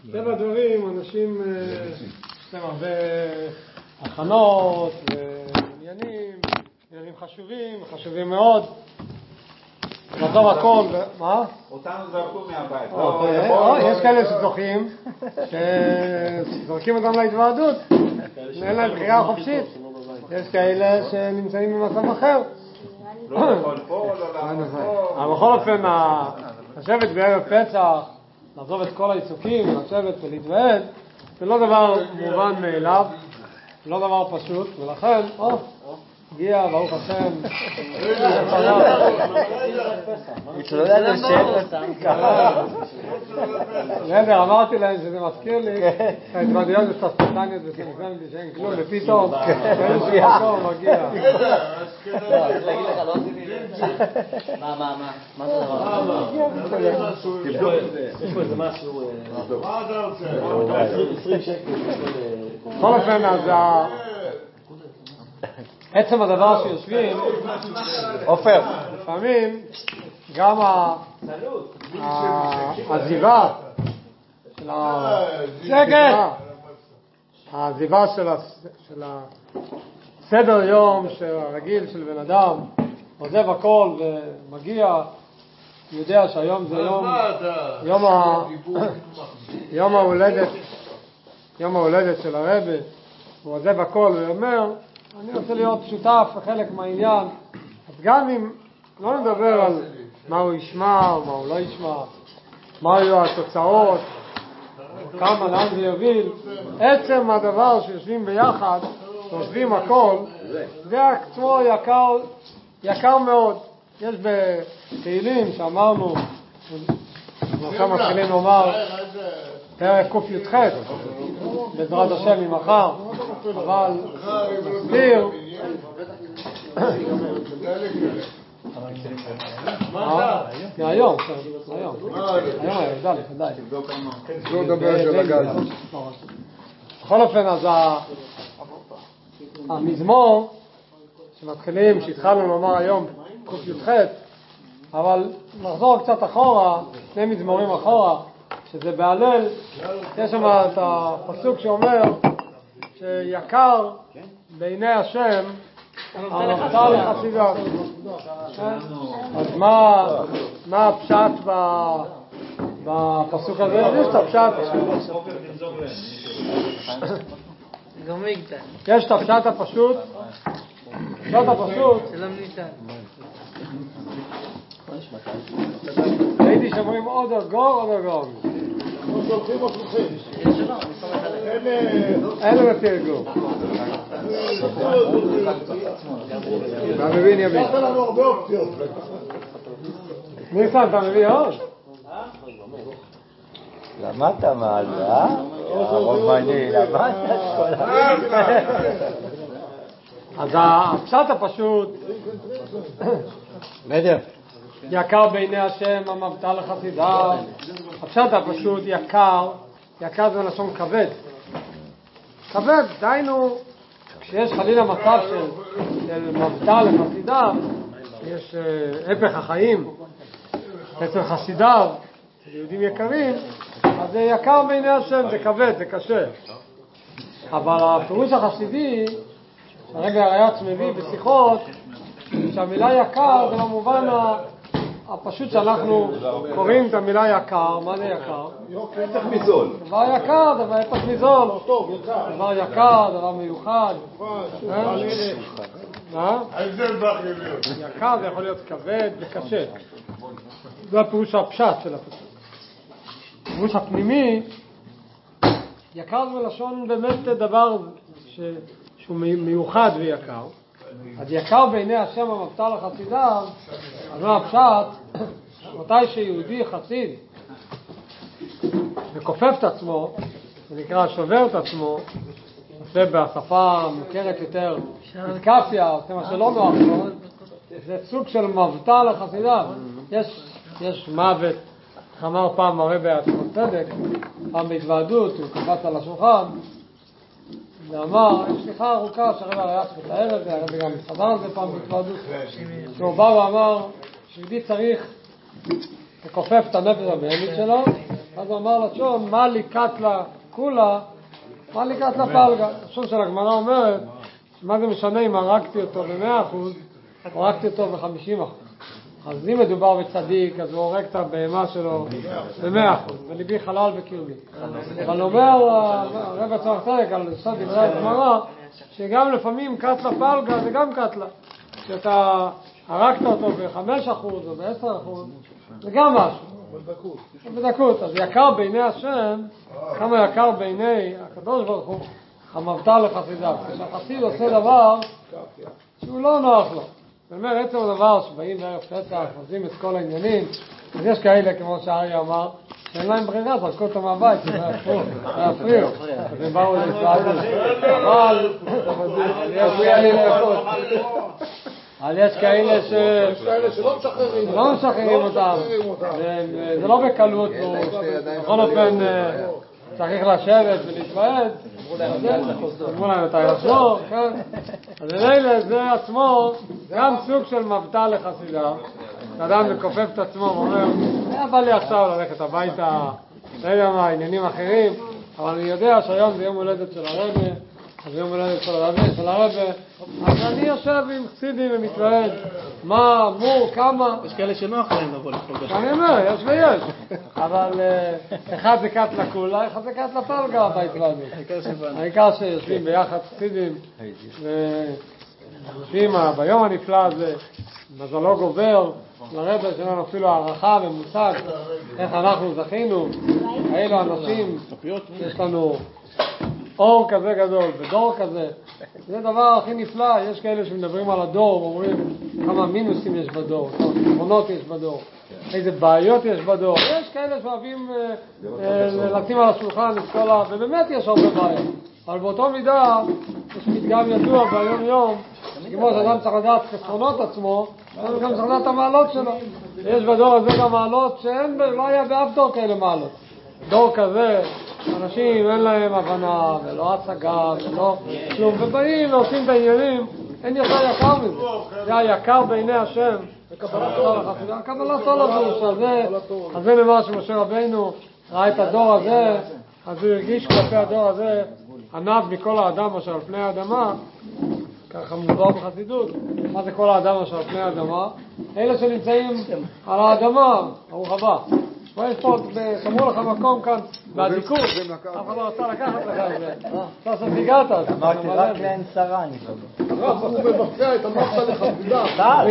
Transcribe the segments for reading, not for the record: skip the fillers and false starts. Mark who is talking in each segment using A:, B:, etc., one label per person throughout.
A: טבע דברים, אנשים יש להם הרבה הכנות ועניינים, עניינים חשובים מאוד. לעזוב הכל, מה?
B: אותנו זרקו מהבית.
A: יש כאלה שזוכים, שזורקים אותם להתוועדות, אין להם בחירה חופשית. יש כאלה שנמצאים במצב אחר.
B: לא יכול פה, לא לעמוד פה.
A: אבל בכל אופן, לשבת בערב פסח, לעזוב את כל העיסוקים, לשבת ולהתוועד, זה לא דבר מובן מאליו, לא דבר פשוט, ולכן, הגיע, ברוך השם,
C: התלודד לשם
A: נדר, אמרתי להם שזה מזכיר לי ההתוודיות בסטסטניות וסנפנטי שאין כלום, ופתאום באיזשהו מקום מגיע.
C: להגיד לך, לא עשיתי מה זה דבר?
D: תבדוק את זה. יש פה איזה משהו...
B: מה אתה רוצה?
D: 20 שקל.
A: בכל אופן, אז עצם הדבר שיושבים,
C: עופר,
A: לפעמים גם העזיבה של העזיבה של הסדר יום הרגיל של בן אדם, עוזב הכל ומגיע, יודע שהיום זה יום ההולדת של הרבי, הוא עוזב הכל ואומר, אני רוצה להיות שותף וחלק מהעניין. אז גם אם לא נדבר על מה הוא ישמע או מה הוא לא ישמע, מה יהיו התוצאות, כמה לאן זה יוביל, עצם הדבר שיושבים ביחד, שעוזבים הכל, זה עצמו יקר מאוד. יש בתהילים שאמרנו, עכשיו מתחילים לומר פרק ק"ח, בעזרת השם ממחר, אבל נסביר היום בכל אופן, אז המזמור שמתחילים, שהתחלנו לומר היום ק"ח, אבל נחזור קצת אחורה, שני מזמורים אחורה, שזה בהלל, יש שם את הפסוק שאומר שיקר בעיני השם המבטל לחסידיו. אז מה הפשט בפסוק הזה? יש את הפשט, יש את הפשט הפשוט, הייתי שאומרים עוד אגור. אין לו תרגום. אתה מבין יבין. יש לנו הרבה אופציות. ניסן, אתה מבין עוד?
C: למדת מה זה, הרומני, למדת את כל
A: אז הפשט הפשוט, יקר בעיני השם המבטל לחסידיו. הפשט הפשוט יקר זה לשון כבד. כבד, דיינו, כשיש חלילה מצב של מבטל לחסידיו, יש הפך החיים אצל חסידיו, יהודים יקרים, אז זה יקר בעיני השם, זה כבד, זה קשה. אבל הפירוש החסידי, הרבי הריי"צ מביא בשיחות, שהמילה יקר זה במובן הפשוט שאנחנו קוראים את המילה יקר. מה זה יקר?
B: הפך מזול.
A: דבר יקר, דבר הפך מזול. דבר יקר, דבר מיוחד. יקר זה יכול להיות כבד וקשה. זה הפירוש הפשט של הפסוק. הפירוש הפנימי, יקר זה מלשון באמת דבר שהוא מיוחד ויקר. אז יקר בעיני השם המבטל לחסידיו, אז מה הפשט? מתי שיהודי חסיד וכופף את עצמו, זה נקרא שובר את עצמו, עושה בשפה מוכרת יותר אתקפיה, עושה מה שלא נוח לו, זה סוג של מבטל לחסידיו. יש מוות, אמר פעם הרבי עצמו צדק, פעם בהתוועדות, הוא קפץ על השולחן ואמר, יש שיחה ארוכה שהרבי הריי"צ מתאר את זה, הרבי גם מסתבר על זה פעם בהתוועדות, שהוא בא ואמר שיהודי צריך לכופף את הנפש הבהמית שלו אז הוא אמר לשון, מה לי קטלה כולה, מה לי קטלה פלגה. לשון של הגמרא אומרת, מה זה משנה אם הרגתי אותו ב100% או הרגתי אותו ב50%. אז אם מדובר בצדיק, אז הוא הורג את הבהמה שלו ב100%, וליבי חלל בקיומי. אבל אומר הרב הצורך צדק על סוד דברי הגמרא, שגם לפעמים קטלה פלגה זה גם קטלה. שאתה הרגת אותו ב5% או ב10%, זה גם משהו. בדקות. אז יקר בעיני השם, כמה יקר בעיני הקדוש ברוך הוא, המבטל לחסידיו. כשהחסיד עושה דבר שהוא לא נוח לו. זאת אומרת, עצם הדבר שבאים בערב פסח, עושים את כל העניינים, אז יש כאלה, כמו שאריה אמר, שאין להם ברירה, זרקו אותו מהבית, זה להפריעו. אז הם באו להתלהגות. אבל יש כאלה
E: שלא משחררים.
A: לא משחררים אותם. זה לא בקלות, בכל אופן צריך לשבת ולהתוועד. אמרו להם, אתה יחזור, כן? אז לילה זה עצמו גם סוג של מבטל לחסידיו. אדם מכופף את עצמו ואומר, בא לי עכשיו ללכת הביתה, לא יודע מה, עניינים אחרים, אבל אני יודע שהיום זה יום הולדת של הרבי, אז יום הולדת של הרבי, אז אני יושב עם חסידים ומתוועד, מה, מו, כמה.
D: יש כאלה שנוח להם לבוא לפגוש.
A: אני אומר, יש ויש, אבל אחד זה קטלה כולה, אחד זה קטלה פלגה בהתוועדות. העיקר שיושבים ביחד חסידים, ויושבים ביום הנפלא הזה, מזלו גובר, לרבי שלנו אפילו הערכה ומושג איך אנחנו זכינו, האלו אנשים שיש לנו אור כזה גדול ודור כזה, זה דבר הכי נפלא. יש כאלה שמדברים על הדור ואומרים כמה מינוסים יש בדור, כמה חסרונות יש בדור, איזה בעיות יש בדור. יש כאלה שאוהבים לשים על השולחן את כל ובאמת יש הרבה בעיות, אבל באותו מידה יש פתגם ידוע ביום יום, כמו שאדם צריך לדעת חסרונות עצמו, אז גם צריך לדעת את המעלות שלו. יש בדור הזה גם מעלות שאין, לא היה באף דור כאלה מעלות. דור כזה, אנשים אין להם הבנה ולא השגה ולא כלום, ובאים ועושים את העניינים, אין יותר יקר מזה. זה היקר בעיני השם, קבלת עול הגוש הזה. אז זה נאמר שמשה רבינו ראה את הדור הזה, אז הוא הרגיש כלפי הדור הזה ענב מכל האדם אשר על פני האדמה. ככה מדובר בחסידות, מה זה כל האדם אשר על פני האדמה? אלה שנמצאים על האדמה, ברוך הבא. יש פה, שמרו לך מקום כאן בעדיקות, אף אחד לא רצה לקחת לך את זה. אתה עושה סיגרת.
C: אמרתי רק לאין שרה אני חושב.
E: הוא מבצע את המבטל לחסידיו.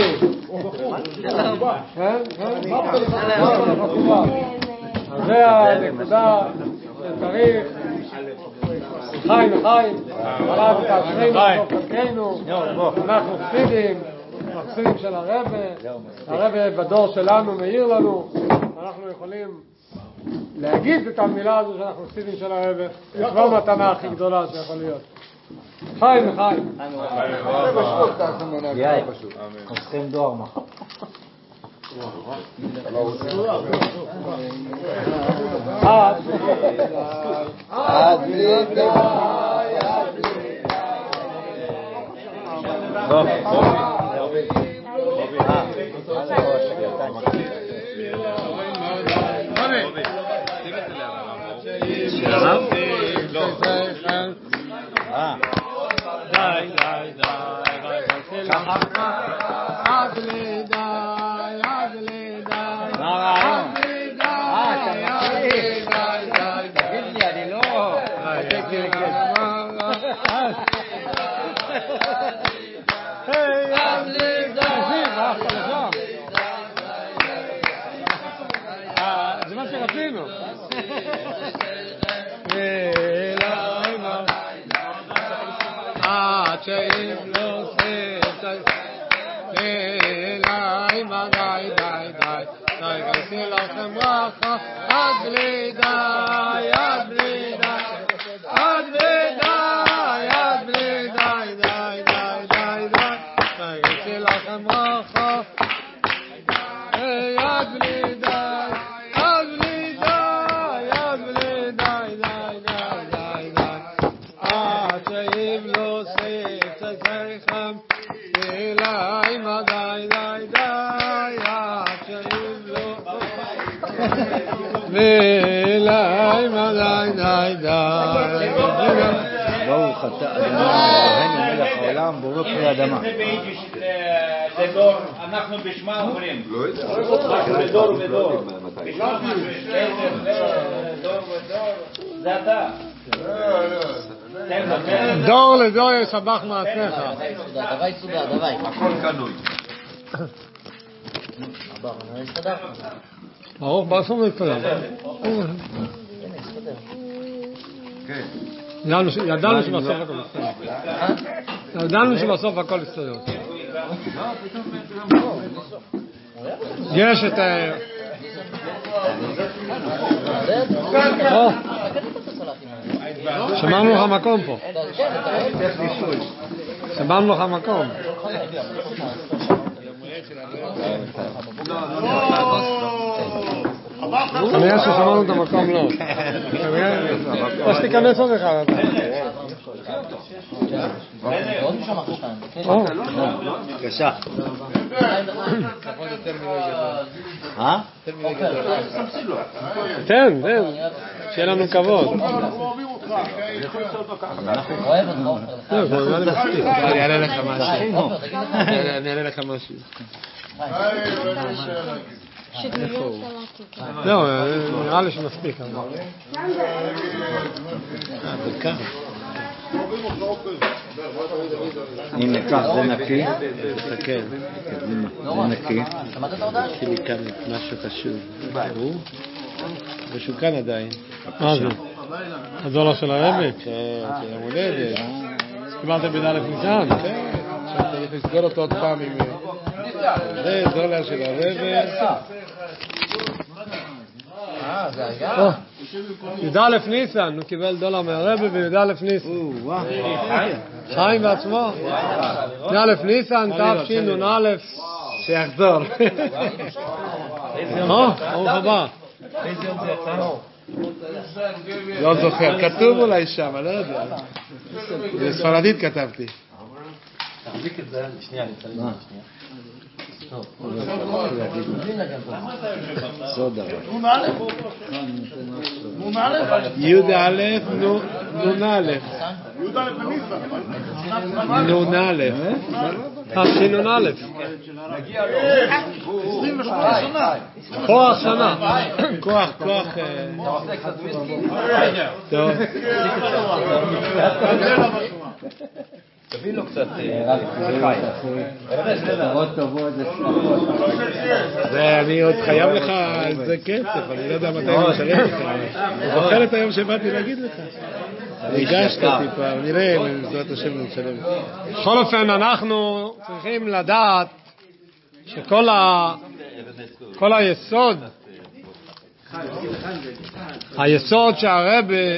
A: כן? מבטל לחסידיו. אז זה הנקודה שצריך חיים וחיים, עליו את השמנו, חלקנו, אנחנו חסידים של הרבי בדור שלנו מאיר לנו, אנחנו יכולים להגיד את המילה הזו שאנחנו חסידים של הרבי, זה כבר מתנה הכי גדולה שיכול להיות. חיים וחיים.
C: יאי, חוסכים דואר מה. עד בלי די.
A: זה מה שרצינו. עד שאם לא ספת אליי מה די די די די גייסי לכם ברכה עד בלי די עד בלי די עד בלי די עד בלי די די די די די גייסי לכם ברכה עד בלי די עד בלי די עד בלי די די די די עד שאם לא ספת אליכם אליי מה די די די עד שאם לא
C: ברוך אתה אדוני מלך העולם בורא פרי אדמה.
B: זה ביידיש, זה דור, אנחנו בשמה אומרים. לא יודע. בדור ודור. בשמה דור ודור. זה אתה.
A: דור לדור ישבח מעשיך.
C: דווי סודר, דווי.
B: הכל קנוי.
A: ברוך בסוף מתפלל. ידענו שבסוף הכל יסתדר. ידענו שבסוף הכל יסתדר. יש את שמענו לך מקום פה. שמענו לך מקום. כנראה ששמענו את המקום לא. או שתיכנס עוד אחד.
C: בבקשה.
A: תן, שיהיה לנו כבוד. אני אעלה לך משהו. לא, נראה לי שמספיק.
C: הנה כך, זה נקי.
A: תסתכל.
C: זה נקי.
A: יש לי כאן משהו חשוב. משהו כאן עדיין. מה זה? הדולר של הרבי? של המולדת. קיבלת בידה לפניסן? כן. עכשיו צריך לסגור אותו עוד פעם עם... זה דולר של הרבי. י"א ניסן, הוא קיבל דולר מהרבי בי"א ניסן. חיים בעצמו. י"א ניסן, תשנ"א. שיחזור. ברוך הבא. לא זוכר, כתוב אולי שם, לא יודע. בספרדית כתבתי.
F: תחזיק את זה, שנייה, אני צריך שנייה.
A: י"א נ"א נ"א תשנ"א כוח שנה כוח טוב
F: תביא לו קצת
A: אני עוד חייב לך איזה כסף, אני לא יודע מתי אני משלם לך. זוכר את היום שבאתי להגיד לך, הגשת אותי פעם, נראה אם בעזרת השם נשלם. בכל אופן אנחנו צריכים לדעת שכל היסוד שהרבי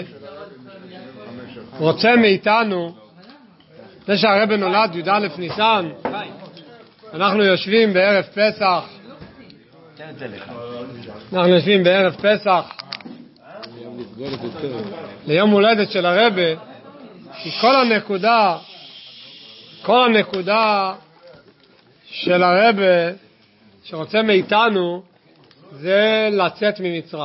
A: רוצה מאיתנו, זה שהרבי נולד י"א ניסן, אנחנו יושבים בערב פסח, ליום הולדת של הרבי, כי כל הנקודה של הרבי שרוצה מאיתנו זה לצאת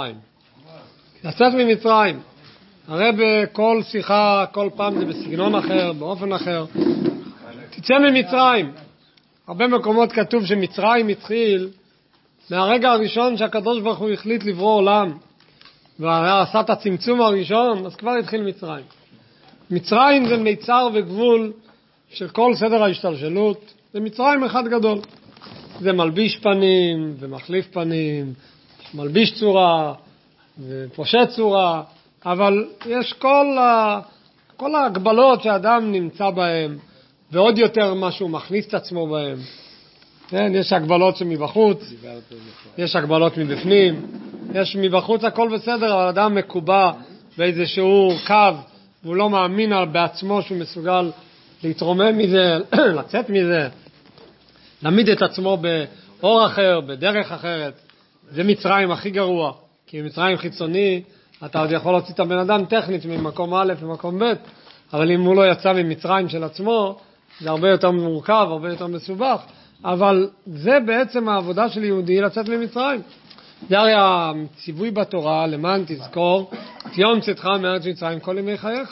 A: ממצרים. הרבי כל שיחה, כל פעם זה בסגנון אחר, באופן אחר. תצא ממצרים. הרבה מקומות כתוב שמצרים התחיל מהרגע הראשון שהקדוש ברוך הוא החליט לברוא עולם. ועשה את הצמצום הראשון, אז כבר התחיל מצרים. מצרים זה מיצר וגבול של כל סדר ההשתלשלות. זה מצרים אחד גדול. זה מלביש פנים ומחליף פנים, מלביש צורה ופושט צורה. אבל יש כל ההגבלות שהאדם נמצא בהם, ועוד יותר מה שהוא מכניס את עצמו בהם. כן, יש הגבלות שמבחוץ, יש הגבלות מבפנים, יש מבחוץ הכל בסדר, אבל האדם מקובע באיזשהו קו, והוא לא מאמין בעצמו שהוא מסוגל להתרומם מזה, לצאת מזה, להעמיד את עצמו באור אחר, בדרך אחרת. זה מצרים הכי גרוע, כי מצרים חיצוני, אתה עוד יכול להוציא את הבן אדם טכנית ממקום א' למקום ב', אבל אם הוא לא יצא ממצרים של עצמו, זה הרבה יותר מורכב, הרבה יותר מסובך, אבל זה בעצם העבודה של יהודי לצאת ממצרים. זה הרי הציווי בתורה, למען תזכור, את יום צאתך מארץ מצרים כל ימי חייך.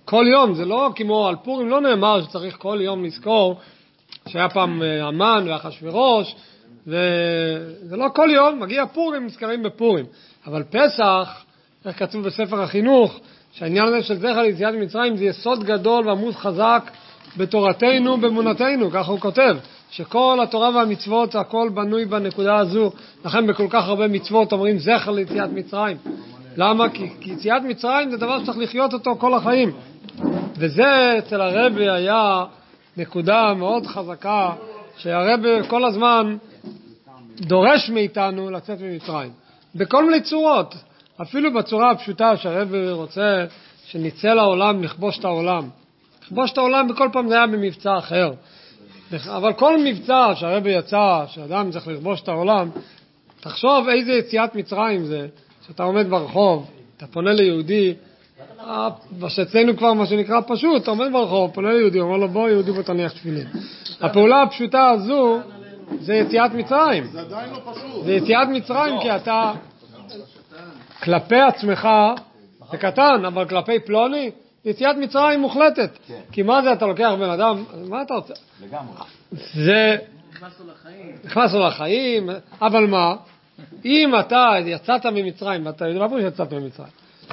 A: כל יום, זה לא כמו על פורים, לא נאמר שצריך כל יום לזכור שהיה פעם המן ואחשוורוש, וזה לא כל יום, מגיע פורים, נזכרים בפורים. אבל פסח, איך כתוב בספר החינוך, שהעניין הזה של זכר ליציאת מצרים זה יסוד גדול ועמוד חזק בתורתנו, באמונתנו, ככה הוא כותב, שכל התורה והמצוות, הכל בנוי בנקודה הזו, לכן בכל כך הרבה מצוות אומרים זכר ליציאת מצרים. למה? כי יציאת מצרים זה דבר שצריך לחיות אותו כל החיים. וזה אצל הרבי היה נקודה מאוד חזקה, שהרבי כל הזמן דורש מאיתנו לצאת ממצרים. בכל מיני צורות, אפילו בצורה הפשוטה שהרבי רוצה שנצא לעולם, נכבוש את העולם. נכבוש את העולם בכל פעם זה היה במבצע אחר. אבל כל מבצע שהרבי יצא, שאדם צריך לכבוש את העולם, תחשוב איזה יציאת מצרים זה, שאתה עומד ברחוב, אתה פונה ליהודי, שאצלנו כבר מה שנקרא פשוט, אתה עומד ברחוב, פונה ליהודי, אומר לו בוא יהודי בוא תניח תפילין. הפעולה הפשוטה הזו זה יציאת מצרים.
E: זה עדיין לא פשוט.
A: זה יציאת מצרים כי אתה כלפי עצמך זה קטן, אבל כלפי פלוני יציאת מצרים מוחלטת. כי מה זה אתה לוקח בן אדם, מה אתה רוצה?
F: לגמרי.
A: זה נכנס לו לחיים, אבל מה? אם אתה יצאת ממצרים, ואתה יודע מה שיצאת ממצרים,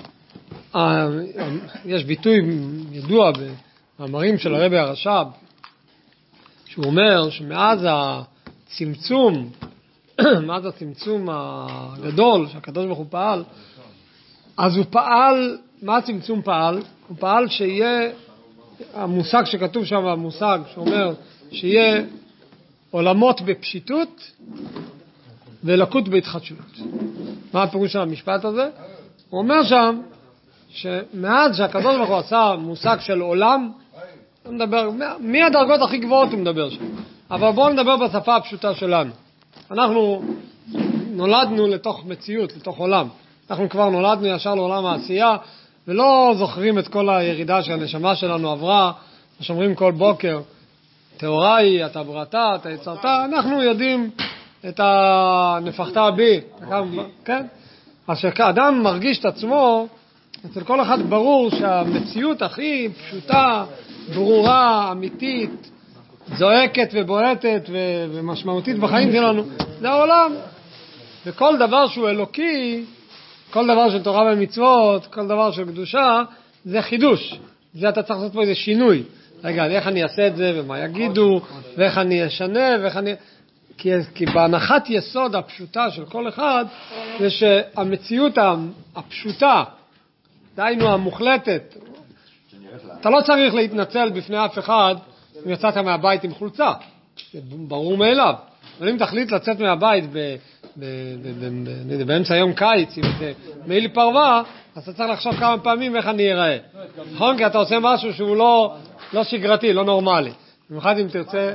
A: יש ביטוי ידוע במאמרים של הרבי הרש"ב, שהוא אומר שמאז הצמצום, מאז הצמצום הגדול שהקדוש ברוך הוא פעל, אז הוא פעל, מה הצמצום פעל? הוא פעל שיהיה, המושג שכתוב שם, המושג שאומר שיהיה עולמות בפשיטות ולקות בהתחדשות. מה הפירוש של המשפט הזה? הוא אומר שם שמאז שהקדוש ברוך הוא עשה מושג של עולם, הוא מדבר, מהדרגות הכי גבוהות הוא מדבר שם. אבל בואו נדבר בשפה הפשוטה שלנו. אנחנו נולדנו לתוך מציאות, לתוך עולם. אנחנו כבר נולדנו ישר לעולם העשייה, ולא זוכרים את כל הירידה שהנשמה שלנו עברה, שומרים כל בוקר, תאוריי, אתה בראתה, אתה יצרתה, אנחנו יודעים את הנפחת בי, כן? אז כשאדם מרגיש את עצמו, אצל כל אחד ברור שהמציאות הכי פשוטה, ברורה, אמיתית, זועקת ובועטת ומשמעותית בחיים שלנו, זה העולם. וכל דבר שהוא אלוקי, כל דבר של תורה ומצוות, כל דבר של קדושה, זה חידוש. זה אתה צריך לעשות פה איזה שינוי. רגע, איך אני אעשה את זה, ומה יגידו, ואיך אני אשנה, ואיך אני... כי בהנחת יסוד הפשוטה של כל אחד, זה שהמציאות הפשוטה, דהיינו המוחלטת, אתה לא צריך להתנצל בפני אף אחד אם יצאת מהבית עם חולצה. זה ברור מאליו. אבל אם תחליט לצאת מהבית באמצע יום קיץ עם איזה מעיל פרווה, אז אתה צריך לחשוב כמה פעמים איך אני אראה. נכון? כי אתה עושה משהו שהוא לא שגרתי, לא נורמלי. במיוחד אם תרצה...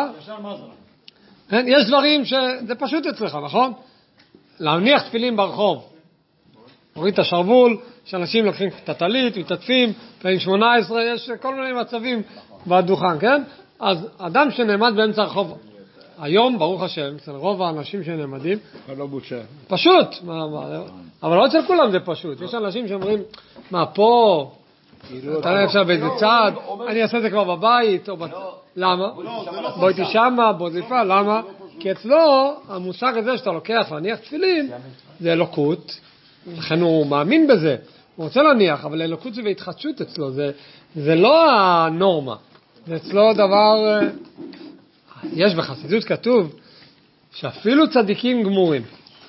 A: יש דברים שזה פשוט אצלך, נכון? להניח תפילים ברחוב. הוריד את השרבול, שאנשים לוקחים את הטלית, מתעטפים, פעמים 18, יש כל מיני מצבים בדוכן, כן? אז אדם שנעמד באמצע הרחוב, היום, ברוך השם, אצל רוב האנשים שנעמדים, פשוט, אבל לא אצל כולם זה פשוט. יש אנשים שאומרים, מה פה, אתה לא אפשר באיזה צעד, אני אעשה את זה כבר בבית, למה? בוא איתי שמה, בוא זיפה, למה? כי אצלו, המושג הזה שאתה לוקח להניח תפילין, זה אלוקות, לכן הוא מאמין בזה, הוא רוצה להניח, אבל אלוקות זה בהתחדשות אצלו, זה לא הנורמה, זה אצלו דבר, יש בחסידות כתוב, שאפילו צדיקים גמורים,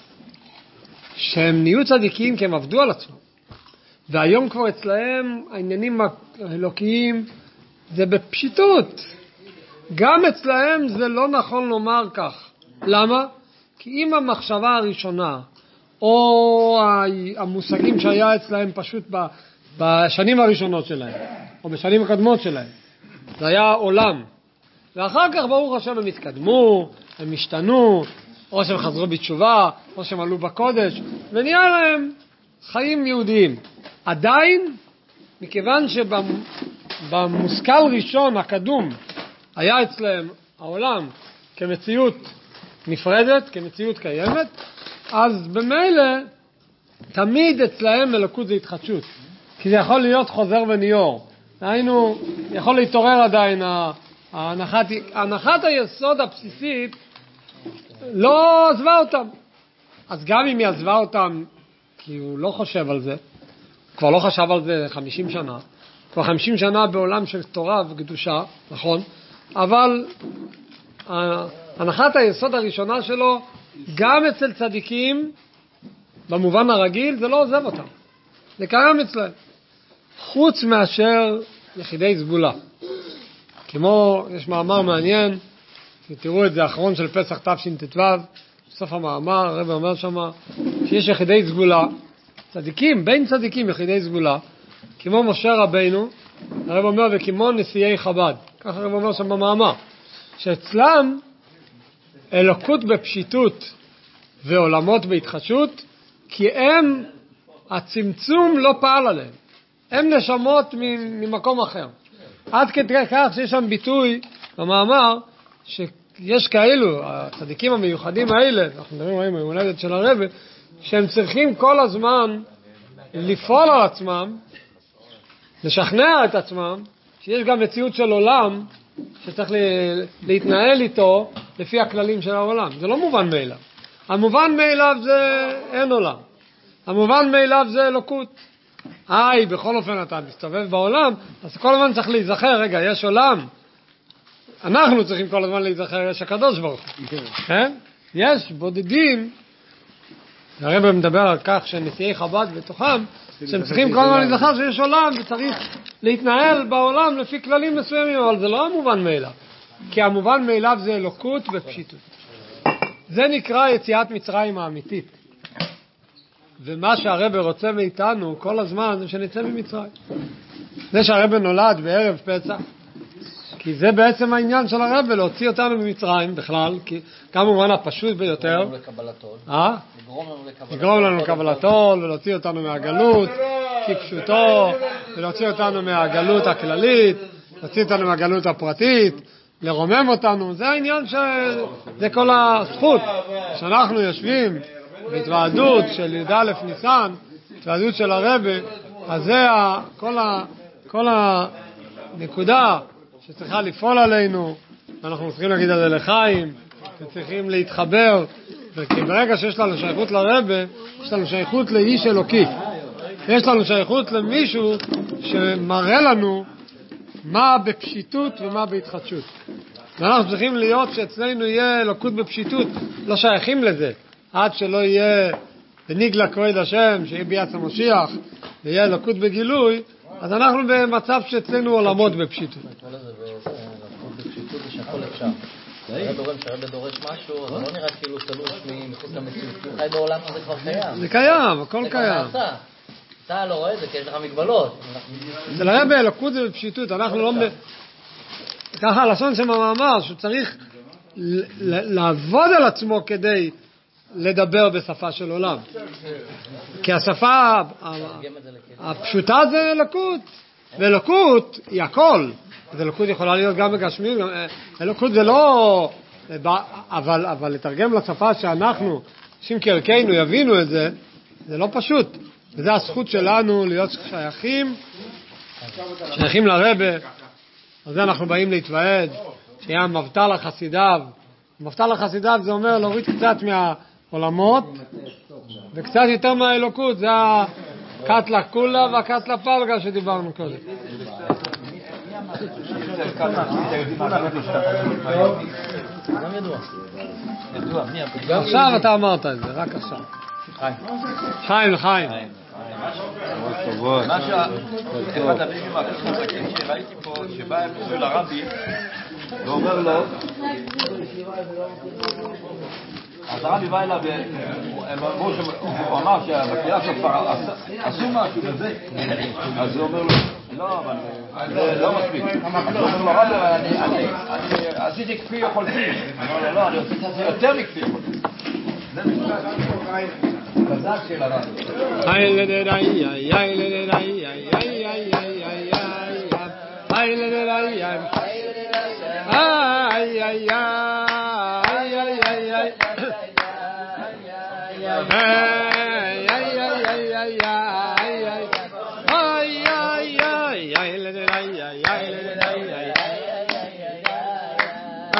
A: שהם נהיו צדיקים כי הם עבדו על עצמם, והיום כבר אצלהם העניינים האלוקיים זה בפשיטות, גם אצלהם זה לא נכון לומר כך. למה? כי אם המחשבה הראשונה או המושגים שהיה אצלהם פשוט בשנים הראשונות שלהם או בשנים הקדמות שלהם, זה היה עולם, ואחר כך ברוך השם הם התקדמו, הם השתנו, או שהם חזרו בתשובה, או שהם עלו בקודש, ונהיה להם חיים יהודיים. עדיין, מכיוון שבמושכל ראשון הקדום היה אצלהם העולם כמציאות נפרדת, כמציאות קיימת, אז במילא תמיד אצלהם אלוקות זה התחדשות. כי זה יכול להיות חוזר וניור. היינו, יכול להתעורר עדיין, הנחת היסוד הבסיסית לא עזבה אותם. אז גם אם היא עזבה אותם, כי הוא לא חושב על זה, כבר לא חשב על זה 50 שנה, כבר 50 שנה בעולם של תורה וקדושה, נכון? אבל הנחת היסוד הראשונה שלו, גם אצל צדיקים, במובן הרגיל, זה לא עוזב אותם. זה קיים אצלם. חוץ מאשר יחידי סגולה. כמו, יש מאמר מעניין, תראו את זה, האחרון של פסח תשט"ו, בסוף המאמר, הרב אומר שמה, שיש יחידי סגולה, צדיקים, בין צדיקים יחידי סגולה, כמו משה רבינו, הרב אומר, וכמו נשיאי חב"ד. ככה הרב אומר שם במאמר, שאצלם אלוקות בפשיטות ועולמות בהתחדשות, כי הם, הצמצום לא פעל עליהם. הם נשמות ממקום אחר. עד כדי כך שיש שם ביטוי במאמר, שיש כאלו, הצדיקים המיוחדים האלה, אנחנו מדברים על ההולדת של הרב, שהם צריכים כל הזמן לפעול על עצמם, לשכנע את עצמם, שיש גם מציאות של עולם, שצריך להתנהל איתו לפי הכללים של העולם. זה לא מובן מאליו. המובן מאליו זה אין עולם. המובן מאליו זה אלוקות. בכל אופן אתה מסתובב בעולם, אז כל הזמן צריך להיזכר, רגע, יש עולם. אנחנו צריכים כל הזמן להיזכר, יש הקדוש ברוך הוא. כן? יש בודדים, הרב מדבר על כך שנשיאי חב"ד בתוכם, שהם צריכים כל הזמן להיזכר שיש עולם, וצריך להתנהל בעולם לפי כללים מסוימים, אבל זה לא המובן מאליו. כי המובן מאליו זה אלוקות ופשיטות. זה נקרא יציאת מצרים האמיתית. ומה שהרב רוצה מאיתנו כל הזמן זה שנצא ממצרים. זה שהרב נולד בערב פסח, כי זה בעצם העניין של הרב, להוציא אותנו ממצרים בכלל, כי כמובן הפשוט ביותר, לגרום לנו לקבלתו, ולהוציא אותנו מהגלות, כפשוטו, ולהוציא אותנו מהגלות הכללית, להוציא אותנו מהגלות הפרטית, לרומם אותנו. זה העניין זה כל הזכות שאנחנו יושבים בהתוועדות של י"א ניסן, התוועדות של הרב, אז זה כל הנקודה שצריכה לפעול עלינו, אנחנו צריכים להגיד על זה לחיים, וצריכים להתחבר, כי ברגע שיש לנו שייכות לרב, יש לנו שייכות לאיש אלוקי. יש לנו שייכות למישהו שמראה לנו מה בפשיטות ומה בהתחדשות. ואנחנו צריכים להיות שאצלנו יהיה אלוקות בפשיטות, לא שייכים לזה, עד שלא יהיה בניגלה כבוד השם, שיהיה ביאת המשיח, ויהיה אלוקות בגילוי, אז אנחנו במצב שאצלנו עולמות בפשיטות.
F: אלוקות בפשיטות זה שהכל אפשר. כשהרב דורש משהו, אז לא נראה כאילו תלוש מחוץ למציאות. כי חי בעולם הזה כבר קיים.
A: זה קיים, הכל קיים.
F: אתה לא רואה את זה כי יש לך מגבלות.
A: זה לרב אלוקות זה בפשיטות, אנחנו לא... ככה הלשון שם המאמר, שהוא צריך לעבוד על עצמו כדי לדבר בשפה של עולם. כי השפה הפשוטה זה אלוקות. ואלוקות היא הכל. אז אלוקות יכולה להיות גם בגשמים. אלוקות זה לא... אבל לתרגם לשפה שאנחנו, אנשים כערכנו, יבינו את זה, זה לא פשוט. וזה הזכות שלנו להיות שייכים לרבה. על זה אנחנו באים להתוועד, שיהיה מבטל לחסידיו. מבטל לחסידיו זה אומר להוריד קצת מהעולמות, וקצת יותר מהאלוקות, זה הקטלה קולה והקטלה פלגה שדיברנו קודם. עכשיו אתה אמרת את זה, רק עכשיו. חיים.
B: אחד הביבים הכי חזקים שראיתי פה, שבא אל הרבי ואומר לו, אז הרבי בא אליו, הוא אמר שבקריאה שלו כבר עשו משהו בזה, אז הוא אומר לו, לא, אבל זה לא מספיק. הוא אומר לו, רבי, אני עשיתי כפי יכולתי. הוא אומר לו, לא, אני עשיתי יותר מכפי יכולתי. זה משפט חזק של הרבי.
A: Ay,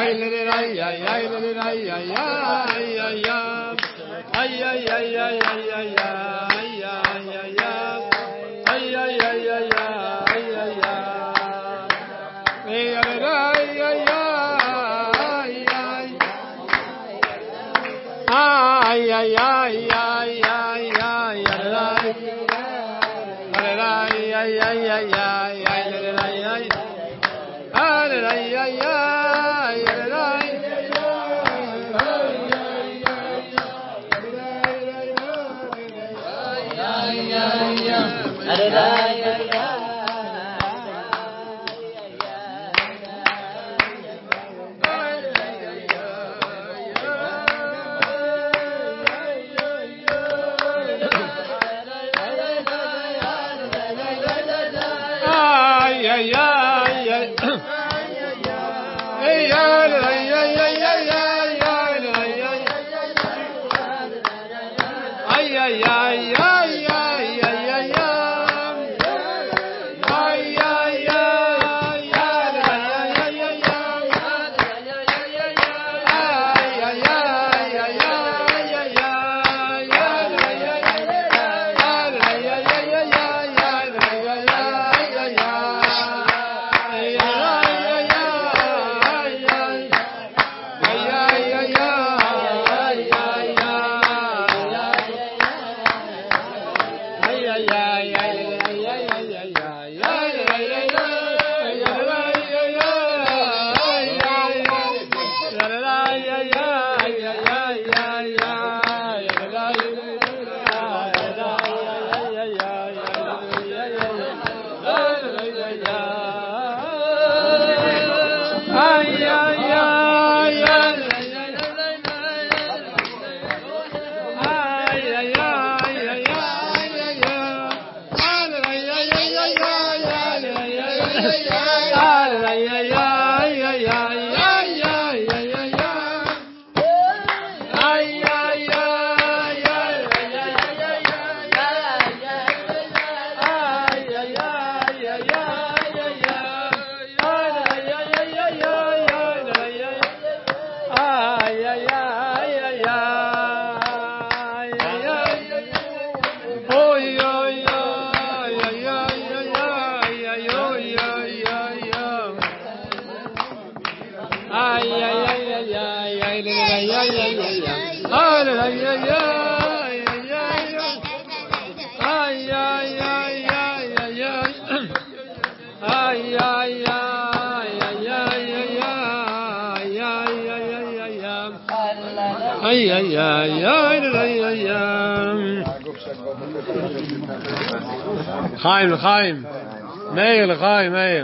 A: לחיים, לחיים. מאיר, לחיים, מאיר.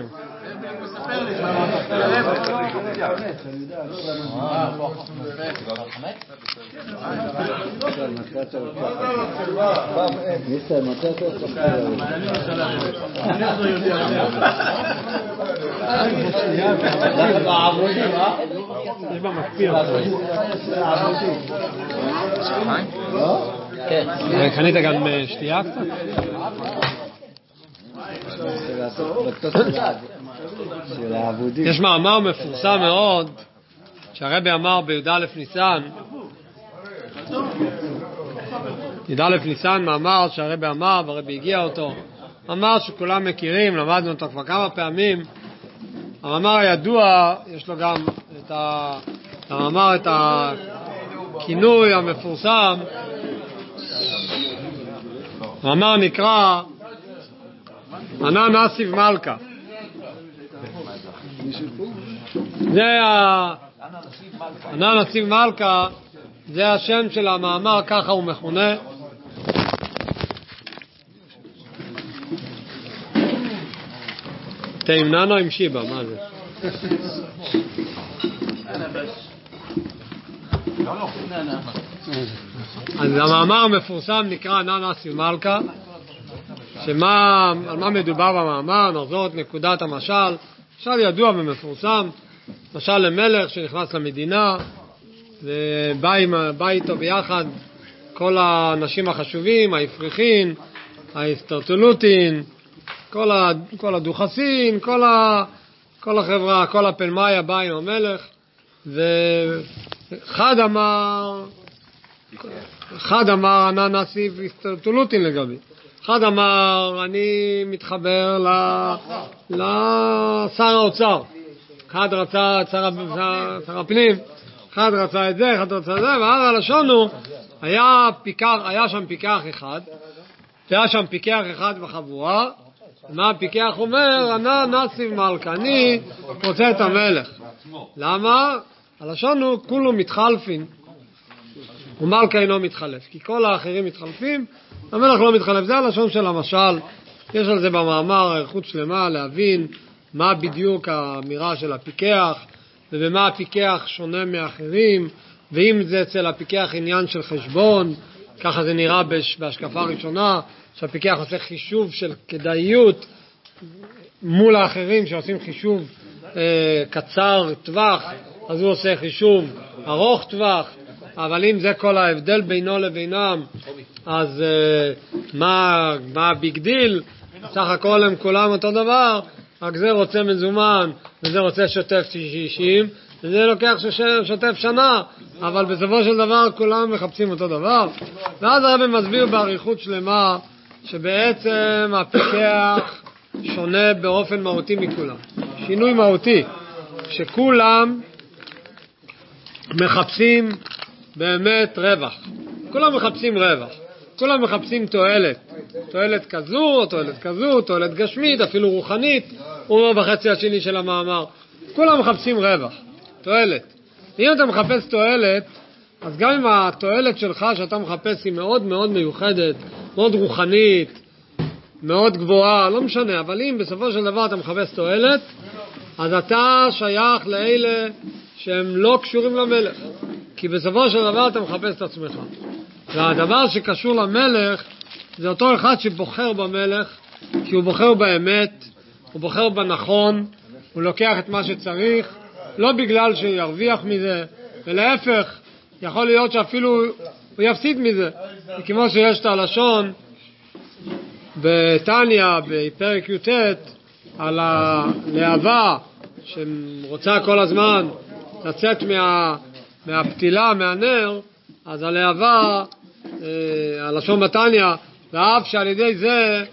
A: יש בה מקפיא. קנית גם שתייה קצת? יש מאמר מפורסם מאוד שהרבי אמר בי"א ניסן, י"א ניסן, מאמר שהרבי אמר והרבי הגיע אותו, מאמר שכולם מכירים, למדנו אותו כבר כמה פעמים. המאמר הידוע, יש לו גם את המאמר, את הכינוי המפורסם. המאמר נקרא ענה נסיב מלכה. זה ענה נסיב מלכה, זה השם של המאמר, ככה הוא מכונה. תאמננו עם שיבה, מה זה? אז המאמר המפורסם נקרא ענה נסיב מלכה. על מה מדובר במאמר? נחזור את נקודת המשל. משל ידוע ומפורסם, משל למלך שנכנס למדינה ובא איתו ביחד כל האנשים החשובים, האפריחין, האסטרטולוטין, כל הדוכסים, כל החברה, כל הפלמאיה בא עם המלך. ואחד אמר ענה נסיף הסתלטולותין לגבי. אחד אמר אני מתחבר לשר האוצר. אחד רצה את שר הפנים, אחד רצה את זה, אחד רצה את זה, והר הלשון הוא, היה שם פיקח אחד בחבורה. מה הפיקח אומר? ענה נסיב מלכה, אני רוצה את המלך. למה? הלשון הוא כולו מתחלפין ומלכה אינו מתחלף, כי כל האחרים מתחלפים, המלך לא מתחלף. זה הלשון של המשל, יש על זה במאמר ערכות שלמה להבין מה בדיוק האמירה של הפיקח ובמה הפיקח שונה מאחרים, ואם זה אצל הפיקח עניין של חשבון, ככה זה נראה בהשקפה הראשונה, שהפיקח עושה חישוב של כדאיות מול האחרים שעושים חישוב קצר טווח, אז הוא עושה חישוב ארוך טווח. אבל אם זה כל ההבדל בינו לבינם, אז מה הביג דיל? סך הכל הם כולם אותו דבר, רק זה רוצה מזומן וזה רוצה שוטף 60, וזה לוקח שוטף שנה, אבל בסופו של דבר כולם מחפשים אותו דבר. ואז הרב מסביר בעריכות שלמה שבעצם הפיקח שונה באופן מהותי מכולם. שינוי מהותי, שכולם מחפשים באמת רווח. כולם מחפשים רווח. כולם מחפשים תועלת כזו, או תועלת כזו, תועלת גשמית, אפילו רוחנית, הוא אומר בחצי השני של המאמר. כולם מחפשים רווח, תועלת. אם אתה מחפש תועלת, אז גם אם התועלת שלך שאתה מחפש היא מאוד מאוד מיוחדת, מאוד רוחנית, מאוד גבוהה, לא משנה, אבל אם בסופו של דבר אתה מחפש תועלת, אז אתה שייך לאלה שהם לא קשורים למלך, כי בסופו של דבר אתה מחפש את עצמך. והדבר שקשור למלך זה אותו אחד שבוחר במלך, כי הוא בוחר באמת, הוא בוחר בנכון, הוא לוקח את מה שצריך, לא בגלל שירוויח מזה, ולהפך, יכול להיות שאפילו הוא יפסיד מזה. כמו שיש את הלשון בתניה, בפרק י"ט, על הלהבה שרוצה כל הזמן לצאת מהפתילה, מהנר, אז הלהבה, הלשון בתניה, ואף שעל ידי זה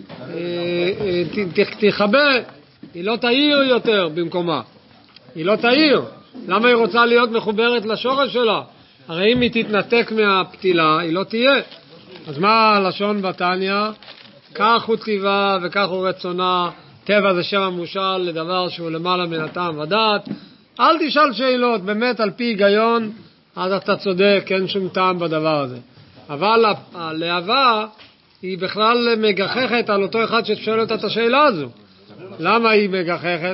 A: תחבא, היא לא תאיר יותר במקומה. היא לא תאיר. למה היא רוצה להיות מחוברת לשורש שלה? הרי אם היא תתנתק מהפתילה, היא לא תהיה. אז מה הלשון בתניה? כך הוא טבעה וכך הוא רצונה, טבע זה שם המושל לדבר שהוא למעלה מן הטעם ודעת. אל תשאל שאלות, באמת על פי היגיון, אז אתה צודק, אין שום טעם בדבר הזה. אבל הלהבה היא בכלל מגחכת על אותו אחד ששואל אותה את השאלה הזו. למה היא מגחכת?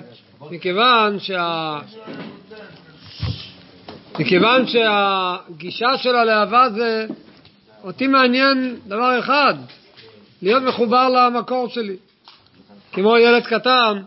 A: מכיוון שהגישה של הלהבה זה, אותי מעניין דבר אחד, להיות מחובר למקור שלי. כמו ילד קטן,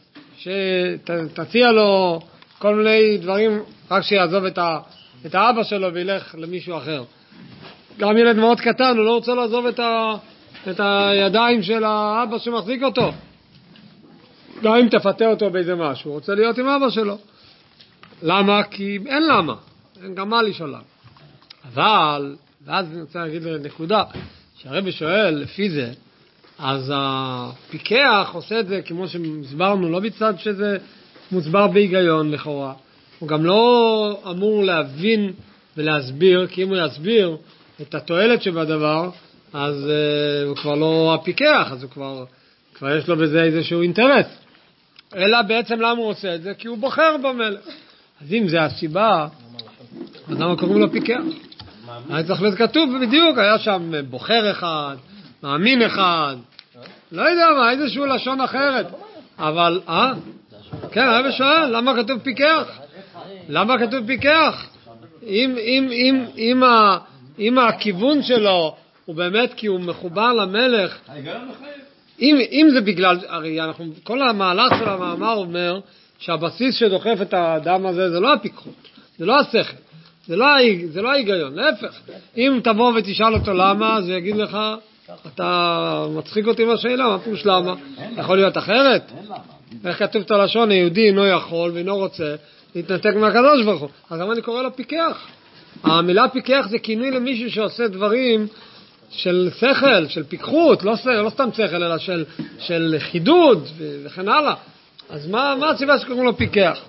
A: שתציע לו כל מיני דברים, רק שיעזוב את האבא שלו וילך למישהו אחר. גם ילד מאוד קטן, הוא לא רוצה לעזוב את הידיים של האבא שמחזיק אותו. גם אם תפתה אותו באיזה משהו, הוא רוצה להיות עם אבא שלו. למה? כי אין למה. אין גם מה לשאול. אבל, ואז אני רוצה להגיד נקודה, שהרבי שואל לפי זה, אז הפיקח עושה את זה כמו שמסברנו, לא בצד שזה מוסבר בהיגיון לכאורה. הוא גם לא אמור להבין ולהסביר, כי אם הוא יסביר את התועלת שבדבר, אז הוא כבר לא הפיקח, אז הוא כבר יש לו בזה איזשהו אינטרס. אלא בעצם למה הוא עושה את זה? כי הוא בוחר במלך. אז אם זה הסיבה, אז למה קוראים לו פיקח? היה צריך להיות כתוב בדיוק, היה שם בוחר אחד, מאמין אחד, לא יודע מה, איזשהו לשון אחרת. אבל, כן, היה בשואל, למה כתוב פיקח? למה כתוב פיקח? אם הכיוון שלו הוא באמת כי הוא מחובר למלך, אם זה בגלל, הרי כל המהלך של המאמר אומר שהבסיס שדוחף את האדם הזה זה לא הפיקחות, זה לא השכל, זה לא ההיגיון, להפך. אם תבוא ותשאל אותו למה, אז הוא יגיד לך, אתה מצחיק אותי מהשאלה, מה פירוש למה? יכול להיות אחרת? איך כתוב את הלשון, היהודי אינו יכול ואינו רוצה להתנתק מהקדוש ברוך הוא. אז למה אני קורא לו פיקח? המילה פיקח זה כינוי למישהו שעושה דברים של שכל, של פיקחות, לא סתם שכל, אלא של חידוד וכן הלאה. אז מה הסיבה שקוראים לו פיקח?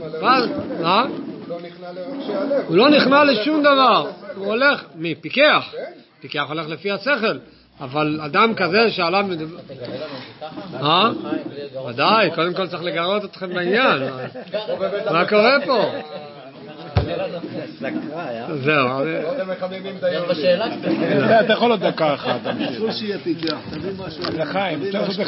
A: הוא לא נכנע לשום דבר. הוא הולך, פיקח? פיקח הולך לפי השכל. אבל אדם כזה שעליו מדבר... ודאי, קודם כל צריך לגרות אתכם בעניין. מה קורה פה? זהו.
E: אתה יכול עוד דקה אחת. אסור שיהיה פיקח. תביא משהו. לחיים.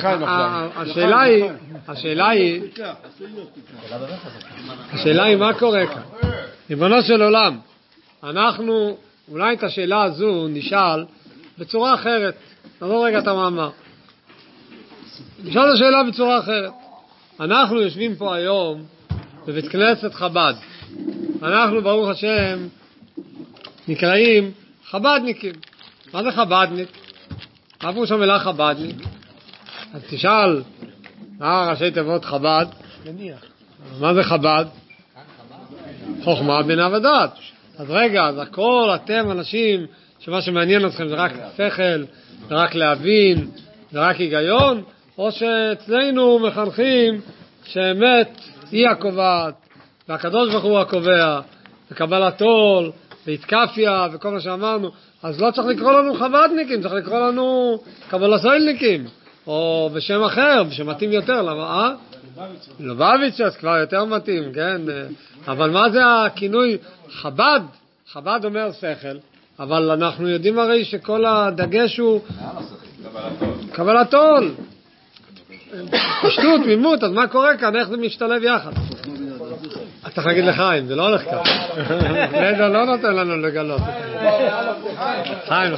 A: השאלה היא מה קורה כאן. ריבונו של עולם, אנחנו אולי את השאלה הזו נשאל בצורה אחרת. נעבור רגע את המאמר. נשאל את השאלה בצורה אחרת. אנחנו יושבים פה היום בבית כנסת חב"ד. אנחנו ברוך השם נקראים חב"דניקים. מה זה חב"דניק? מה פירוש המילה חב"דניק? אז תשאל, ראשי תיבות חב"ד? מה זה חב"ד? חוכמה בינה ודעת. אז רגע, אז הכל אתם אנשים שמה שמעניין אתכם זה רק שכל, זה רק להבין, זה רק היגיון, או שאצלנו מחנכים שאמת היא הקובעת, והקדוש ברוך הוא הקובע, וקבלת עול, והתקפיה, וכל מה שאמרנו. אז לא צריך לקרוא לנו חב"דניקים, צריך לקרוא לנו קבלסוילניקים, או בשם אחר, שמתאים יותר. למה? לובביץ', אז כבר יותר מתאים, כן? אבל מה זה הכינוי חב"ד? חב"ד אומר שכל, אבל אנחנו יודעים הרי שכל הדגש הוא קבלת עול. פשטות, תמימות, אז מה קורה כאן? איך זה משתלב יחד? אתה צריך להגיד לחיים, זה לא הולך כאן. זה לא נותן לנו לגלות. חיים.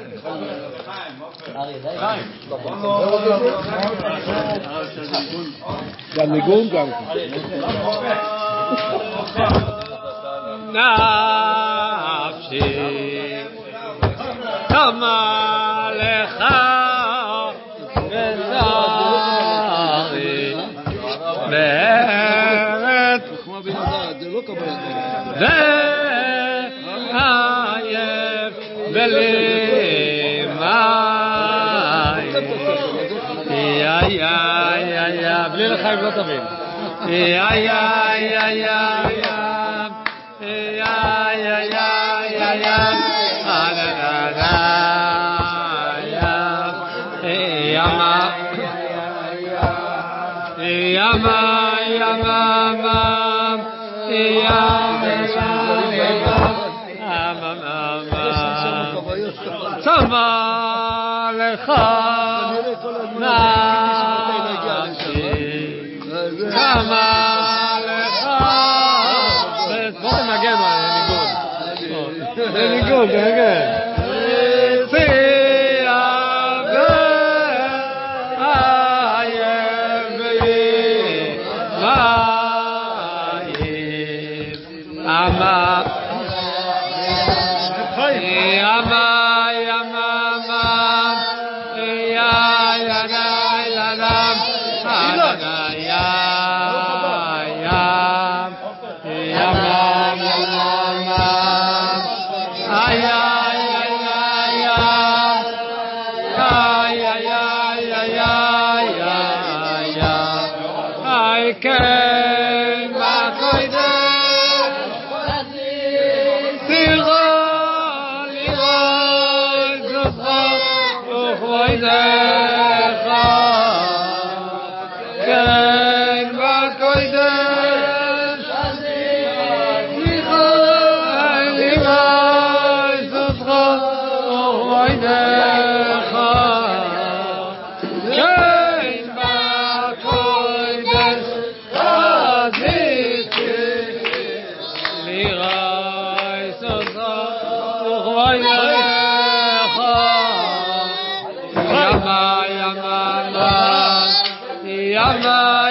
E: גם ניגון גם.
A: נפשי כמה לך וזרי בארץ ועייף בלימי בלי לחיים לא תבין צמא לך נפשי צמא לך בוא תנגן ניגון Yama